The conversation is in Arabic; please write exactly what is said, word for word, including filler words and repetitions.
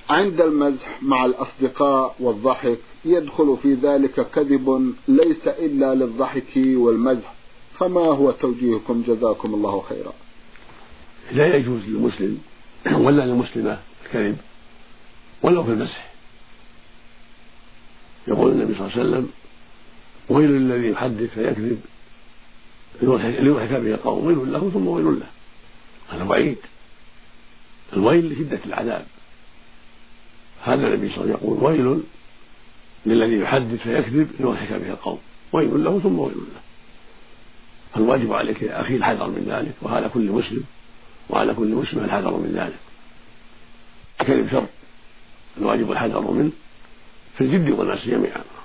عند المزح مع الأصدقاء والضحك يدخل في ذلك كذب ليس إلا للضحك والمزح، فما هو توجيهكم جزاكم الله خيرا؟ لا يجوز للمسلم ولا للمسلمة الكذب ولو في المسح. يقول النبي صلى الله عليه وسلم: ويل الذي يحدث فيكذب ليضحك به قوم، ويل له ثم ويل له. هذا وعيد، الويل لشدة العذاب. هذا النبي صلى الله عليه وسلم يقول: ويل للذي يحدث فيكذب ليضحك به القوم، ويل له ثم ويل له. فالواجب عليك يا أخي الحذر من ذلك، وعلى كل مسلم وعلى كل مسلم الحذر من ذلك. الكذب شر، الواجب الحذر منه في الجد والناس جميعا.